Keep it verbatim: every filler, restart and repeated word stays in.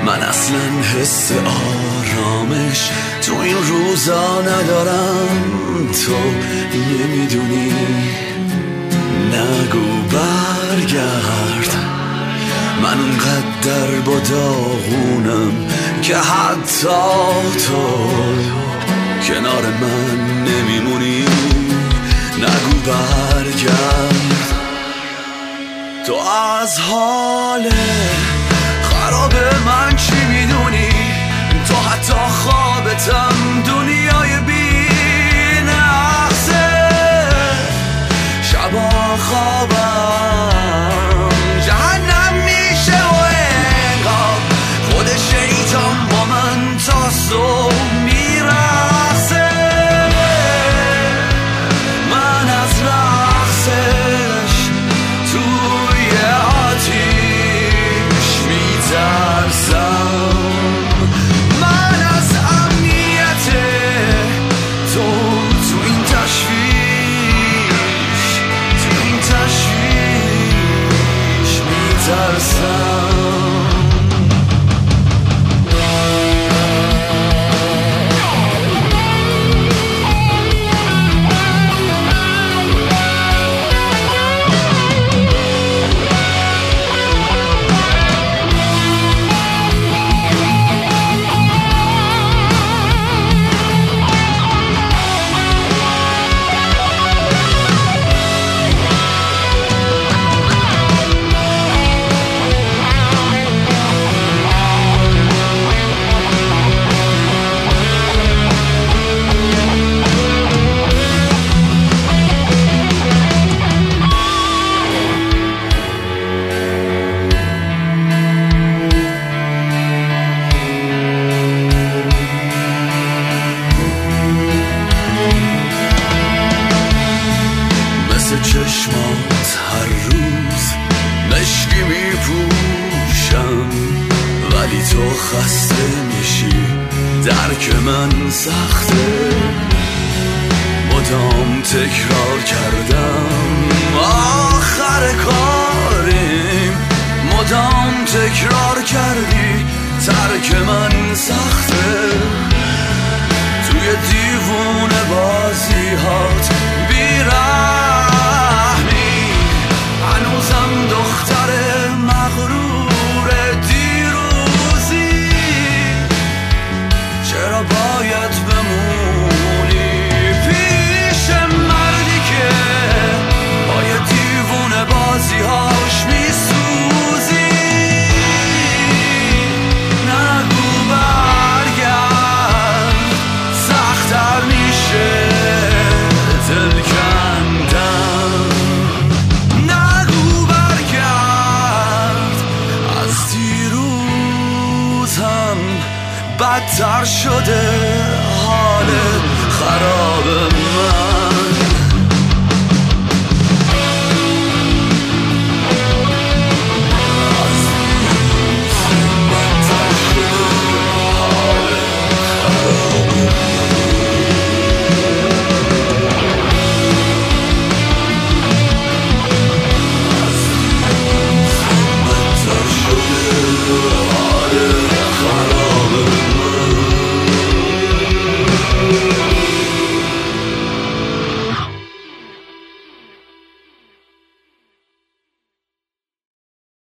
من اصلا حس آرامش تو این روزا ندارم. تو نمیدونی، نگو برگرد. من اونقدر با داغونم که حتی تو کنار من نمیمونی. نگو برگرد. تو از حال خراب من چی میدونی؟ تو حتی خوابتم دنیای بی نقصه. شبا خوابم جهنم میشه و انگار خود شیطان با من تا صبح میرقصه. من از رقصش توی آتیش میترسم. من از امنیت تو تو این تشویش تو این تشویش میترسم. چشمات هر روز مشکی میپوشم، ولی تو خسته میشی، درک من سخته. مدام تکرار کردم آخر کاریم، مدام تکرار کردی ترک من سخته. توی دیوون بازی هات بیرحمی، هنوزم دختر مغرور دیروزی. چرا باید بمونی پیش مردی که با یه دیوون بازی هاش میسوزی؟ نگو برگرد، سخت‌تر میشه دل کندن. نگو برگرد، از دیروز هم بدتر شده حال خراب من. Oh,